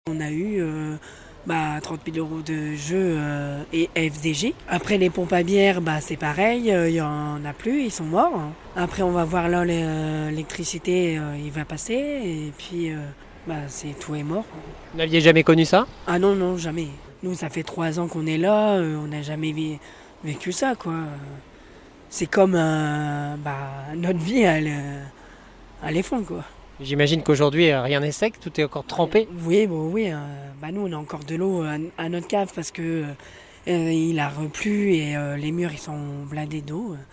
On a eu 30 000 euros de jeu et FDJ. Après les pompes à bière, c'est pareil, il n'y en a plus, ils sont morts. Après on va voir là l'électricité, il va passer et puis c'est tout est mort. Vous n'aviez jamais connu ça? Ah non, non, jamais. Nous ça fait 3 ans qu'on est là, on n'a jamais vécu ça quoi. C'est comme notre vie, elle est fond quoi. J'imagine qu'aujourd'hui rien n'est sec, tout est encore trempé. Oui, nous on a encore de l'eau à notre cave parce que il a replu et les murs ils sont blindés d'eau.